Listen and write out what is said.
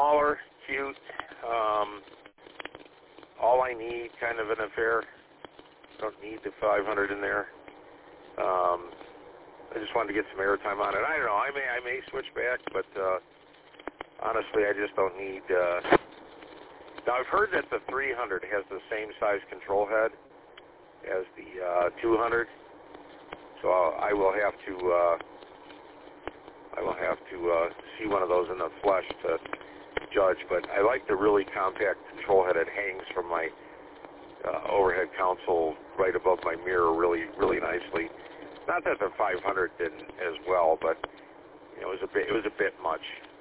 smaller, cute, all I need kind of an affair. Don't need the 500 in there. I just wanted to get some airtime on it. I don't know. I may switch back, but honestly, I just don't need. Now I've heard that the 300 has the same size control head as the 200, so I will have to see one of those in the flesh to judge. But I like the really compact control head. It hangs from my overhead console right above my mirror really, really nicely. Not that the 500 didn't as well, but it was a bit much.